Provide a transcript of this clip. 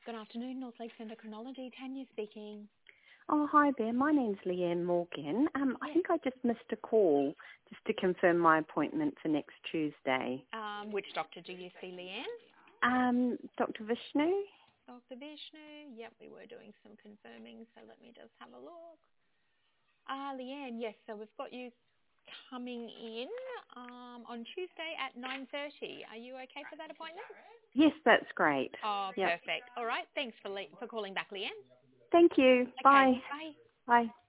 Good afternoon, North Lakes Endocrinology. Tanya speaking. Oh, hi there. My name's Leanne Morgan. I think I just missed a call just to confirm my appointment for next Tuesday. Which doctor do you see, Leanne? Dr. Vishnu? Dr. Vishnu. Yep, we were doing some confirming, so let me just have a look. Leanne, yes, so we've got you coming in on Tuesday at 9:30. Are you okay for that appointment? Yes, that's great. Oh, Yep. perfect. All right, thanks for calling back, Leanne. Thank you. Okay, Bye. bye. Bye.